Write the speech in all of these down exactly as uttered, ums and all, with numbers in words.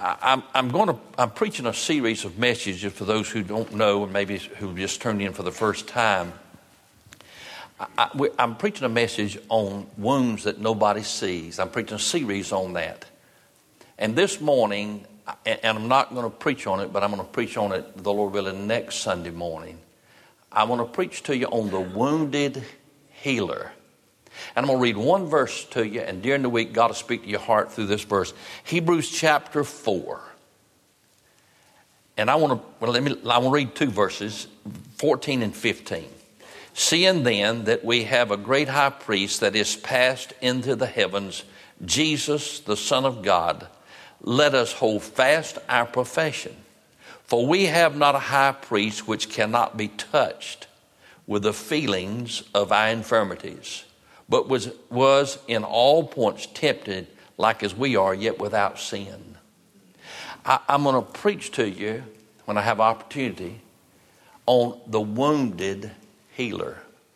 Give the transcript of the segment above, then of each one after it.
I, I'm, I'm going to, I'm preaching a series of messages for those who don't know and maybe who just turned in for the first time. I, I, we, I'm preaching a message on wounds that nobody sees. I'm preaching a series on that. And this morning, and, and I'm not going to preach on it, but I'm going to preach on it, the Lord willing, next Sunday morning. I want to preach to you on the wounded healer. And I'm going to read one verse to you, and during the week, God will speak to your heart through this verse. Hebrews chapter four. And I want to, well, let me, I want to read two verses, fourteen and fifteen. Seeing then that we have a great high priest that is passed into the heavens, Jesus, the Son of God, let us hold fast our profession. For we have not a high priest which cannot be touched with the feelings of our infirmities, but was, was in all points tempted like as we are, yet without sin. I, I'm going to preach to you, when I have opportunity, on the wounded healer.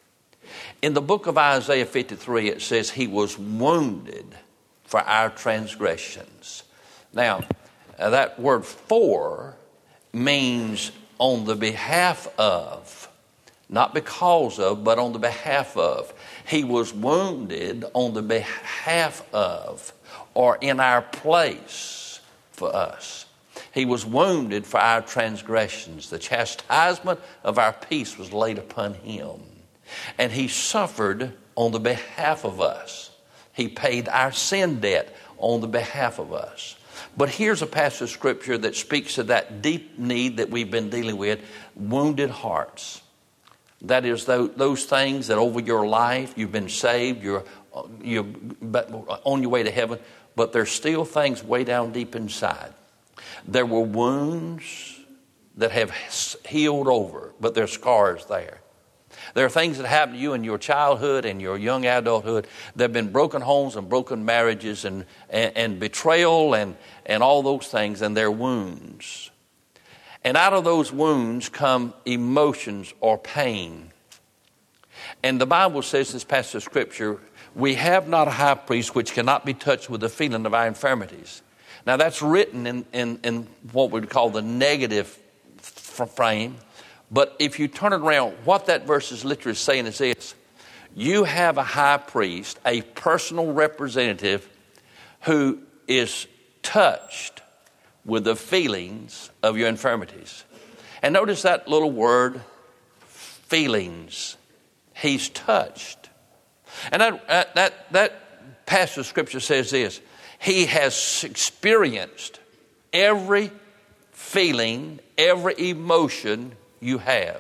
In the book of Isaiah fifty-three, it says he was wounded for our transgressions. Now, uh, that word for means on the behalf of, not because of, but on the behalf of. He was wounded on the behalf of, or in our place for us. He was wounded for our transgressions. The chastisement of our peace was laid upon him. And he suffered on the behalf of us. He paid our sin debt on the behalf of us. But here's a passage of scripture that speaks of that deep need that we've been dealing with, wounded hearts. That is those things that over your life, you've been saved, you're, you're on your way to heaven, but there's still things way down deep inside. There were wounds that have healed over, but there's scars there. There are things that happened to you in your childhood and your young adulthood. There have been broken homes and broken marriages and, and, and betrayal and, and all those things, and they're wounds. And out of those wounds come emotions or pain. And the Bible says, this passage of scripture, we have not a high priest which cannot be touched with the feeling of our infirmities. Now that's written in, in, in what we would call the negative frame. But if you turn it around, what that verse is literally saying is this: you have a high priest, a personal representative who is touched with the feelings of your infirmities. And notice that little word, feelings. He's touched. And that, that, that passage of scripture says this: he has experienced every feeling, every emotion you have.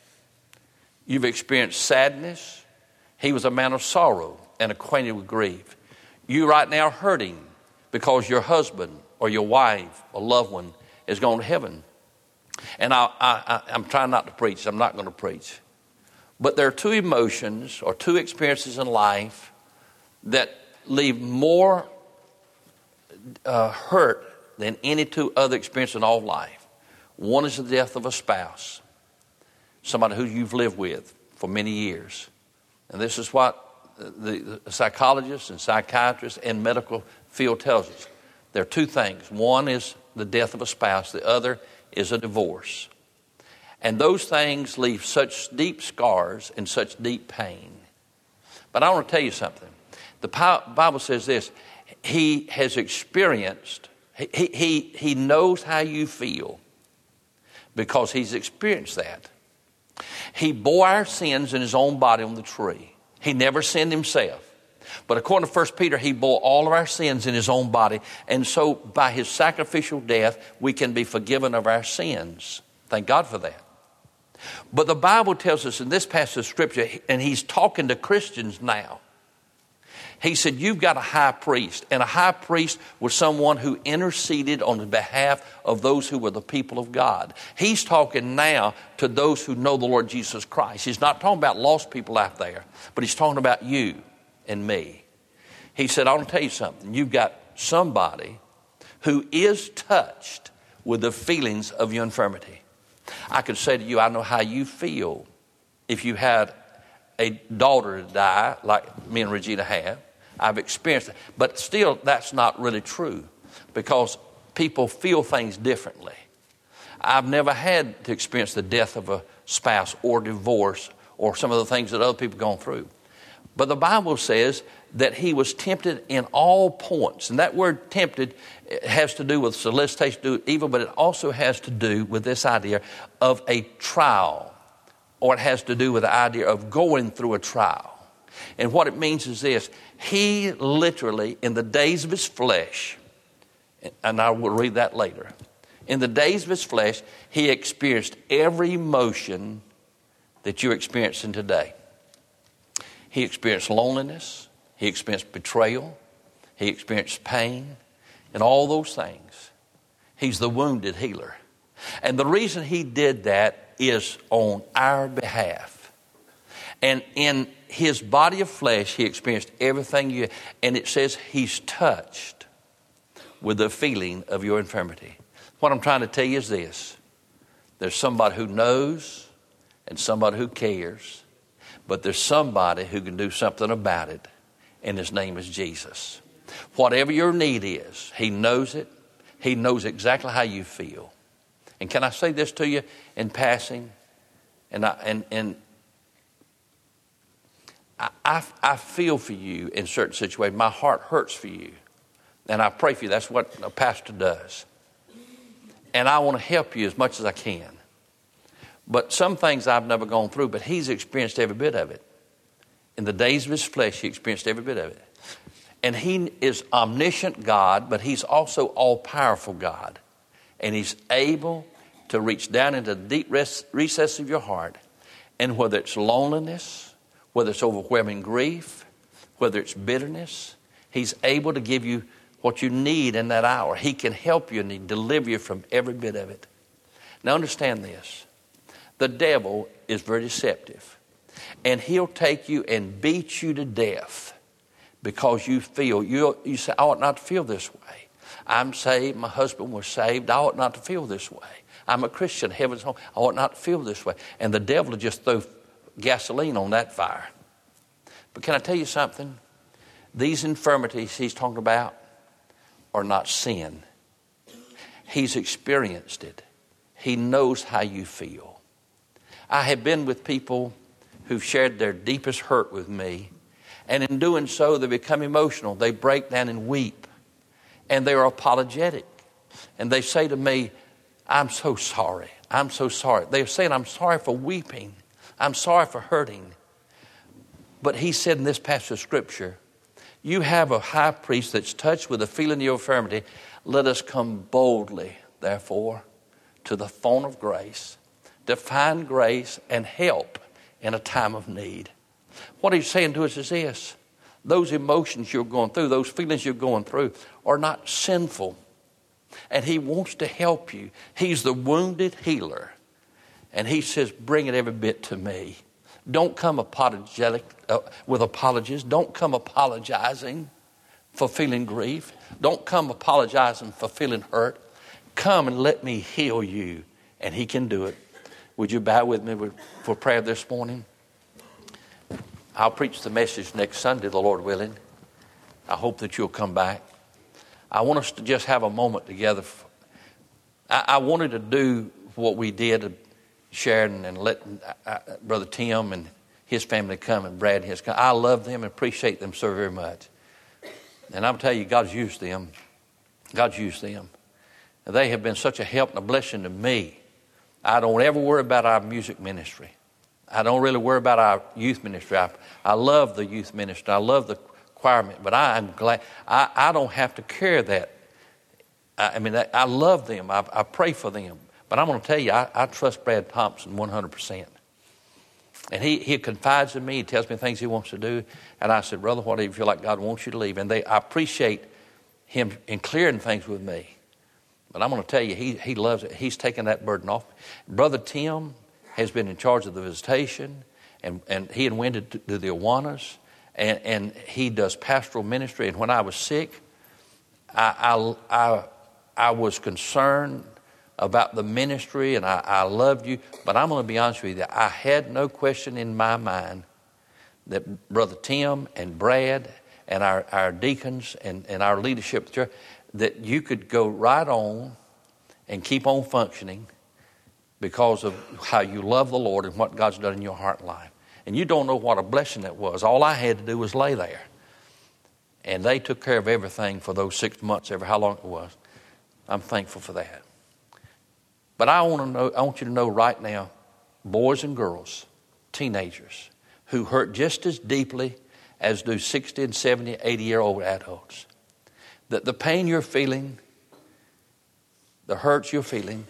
You've experienced sadness. He was a man of sorrow and acquainted with grief. You right now are hurting because your husband or your wife or loved one is going to heaven. And I, I, I'm trying not to preach. I'm not going to preach. But there are two emotions or two experiences in life that leave more uh, hurt than any two other experiences in all life. One is the death of a spouse, somebody who you've lived with for many years. And this is what the, the psychologists and psychiatrists and medical field tells us. There are two things. One is the death of a spouse. The other is a divorce. And those things leave such deep scars and such deep pain. But I want to tell you something. The Bible says this: he has experienced, he, he, he knows how you feel because he's experienced that. He bore our sins in his own body on the tree. He never sinned himself. But according to First Peter, he bore all of our sins in his own body. And so by his sacrificial death, we can be forgiven of our sins. Thank God for that. But the Bible tells us in this passage of scripture, and he's talking to Christians now. He said, you've got a high priest. And a high priest was someone who interceded on the behalf of those who were the people of God. He's talking now to those who know the Lord Jesus Christ. He's not talking about lost people out there, but he's talking about you and me. He said, I want to tell you something. You've got somebody who is touched with the feelings of your infirmity. I could say to you, I know how you feel if you had a daughter die like me and Regina have. I've experienced it. But still, that's not really true, because people feel things differently. I've never had to experience the death of a spouse or divorce or some of the things that other people have gone through. But the Bible says that he was tempted in all points. And that word tempted has to do with solicitation to do evil, but it also has to do with this idea of a trial, or it has to do with the idea of going through a trial. And what it means is this: he literally, in the days of his flesh, and I will read that later, in the days of his flesh, he experienced every emotion that you're experiencing today. He experienced loneliness. He experienced betrayal. He experienced pain and all those things. He's the wounded healer. And the reason he did that is on our behalf. And in his body of flesh, he experienced everything you, and it says he's touched with the feeling of your infirmity. What I'm trying to tell you is this: there's somebody who knows and somebody who cares, but there's somebody who can do something about it, and his name is Jesus. Whatever your need is, he knows it. He knows exactly how you feel. And can I say this to you in passing? And I, and, and I, I, I feel for you in certain situations. My heart hurts for you. And I pray for you. That's what a pastor does. And I want to help you as much as I can. But some things I've never gone through, but he's experienced every bit of it. In the days of his flesh, he experienced every bit of it. And he is omniscient God, but he's also all-powerful God. And he's able to reach down into the deep recess of your heart. And whether it's loneliness, whether it's overwhelming grief, whether it's bitterness, he's able to give you what you need in that hour. He can help you and he deliver you from every bit of it. Now understand this. The devil is very deceptive. And he'll take you and beat you to death because you feel, you, you say, I ought not to feel this way. I'm saved. My husband was saved. I ought not to feel this way. I'm a Christian. Heaven's home. I ought not to feel this way. And the devil will just throw gasoline on that fire. But can I tell you something? These infirmities he's talking about are not sin. He's experienced it. He knows how you feel. I have been with people who've shared their deepest hurt with me. And in doing so, they become emotional. They break down and weep. And they are apologetic. And they say to me, I'm so sorry. I'm so sorry. They're saying, I'm sorry for weeping. I'm sorry for hurting. But he said in this passage of Scripture, you have a high priest that's touched with the feeling of your infirmity. Let us come boldly, therefore, to the throne of grace to find grace and help in a time of need. What he's saying to us is this: those emotions you're going through, those feelings you're going through are not sinful. And he wants to help you. He's the wounded healer. And he says, bring it every bit to me. Don't come apologetic uh, with apologies. Don't come apologizing for feeling grief. Don't come apologizing for feeling hurt. Come and let me heal you. And he can do it. Would you bow with me for prayer this morning? I'll preach the message next Sunday, the Lord willing. I hope that you'll come back. I want us to just have a moment together. I, I wanted to do what we did, Sharon, and let uh, Brother Tim and his family come, and Brad and his family. I love them and appreciate them so very much. And I'm telling you, God's used them. God's used them. And they have been such a help and a blessing to me. I don't ever worry about our music ministry. I don't really worry about our youth ministry. I, I love the youth ministry. I love the choir, but I am glad I, I don't have to carry that. I, I mean, I, I love them. I, I pray for them. But I'm going to tell you, I, I trust Brad Thompson one hundred percent. And he, he confides in me. He tells me things he wants to do. And I said, brother, what do you feel like God wants you to leave? And they, I appreciate him in clearing things with me. But I'm going to tell you, he, he loves it. He's taken that burden off. Brother Tim has been in charge of the visitation. And, and he and Wendy do the Awanas. And, and he does pastoral ministry. And when I was sick, I, I, I, I was concerned about the ministry, and I, I loved you. But I'm going to be honest with you, I had no question in my mind that Brother Tim and Brad and our, our deacons and, and our leadership of the church, that you could go right on and keep on functioning because of how you love the Lord and what God's done in your heart and life. And you don't know what a blessing that was. All I had to do was lay there. And they took care of everything for those six months, ever how long it was. I'm thankful for that. But I want to know, I want you to know right now, boys and girls, teenagers, who hurt just as deeply as do sixty and seventy, eighty-year-old adults, that the pain you're feeling, the hurts you're feeling,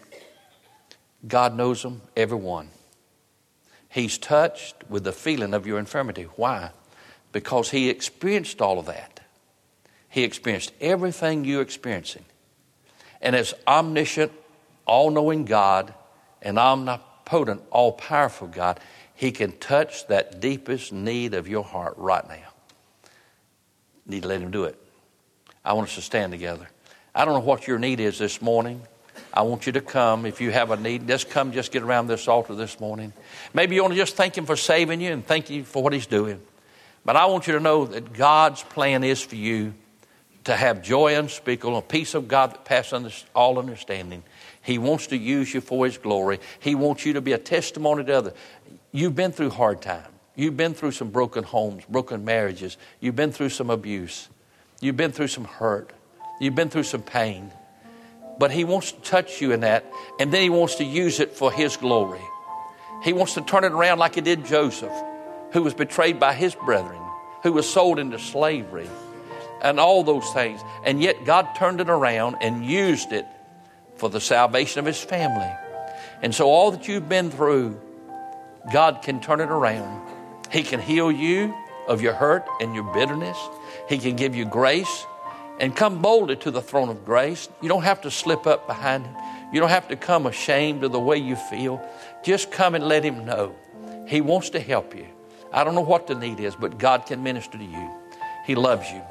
God knows them, every one. He's touched with the feeling of your infirmity. Why? Because He experienced all of that. He experienced everything you're experiencing. And as omniscient, all-knowing God and omnipotent, all-powerful God, He can touch that deepest need of your heart right now. You need to let Him do it. I want us to stand together. I don't know what your need is this morning. I want you to come. If you have a need, just come, just get around this altar this morning. Maybe you want to just thank Him for saving you and thank you for what He's doing. But I want you to know that God's plan is for you to have joy unspeakable, a peace of God that passes all understanding. He wants to use you for His glory. He wants you to be a testimony to others. You've been through hard times. You've been through some broken homes, broken marriages. You've been through some abuse. You've been through some hurt. You've been through some pain. But He wants to touch you in that, and then He wants to use it for His glory. He wants to turn it around like He did Joseph, who was betrayed by his brethren, who was sold into slavery, and all those things. And yet God turned it around and used it for the salvation of His family. And so all that you've been through, God can turn it around. He can heal you of your hurt and your bitterness. He can give you grace. And come boldly to the throne of grace. You don't have to slip up behind Him. You don't have to come ashamed of the way you feel. Just come and let Him know. He wants to help you. I don't know what the need is, but God can minister to you. He loves you.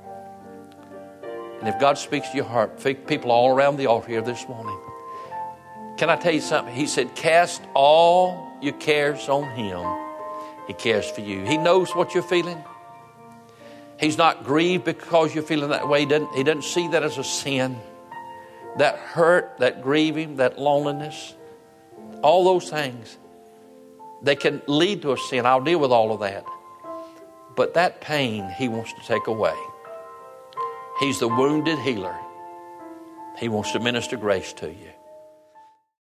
And if God speaks to your heart, people all around the altar here this morning, can I tell you something? He said, cast all your cares on Him. He cares for you. He knows what you're feeling. He's not grieved because you're feeling that way. He doesn't, he doesn't see that as a sin. That hurt, that grieving, that loneliness, all those things, they can lead to a sin. I'll deal with all of that. But that pain He wants to take away. He's the wounded healer. He wants to minister grace to you.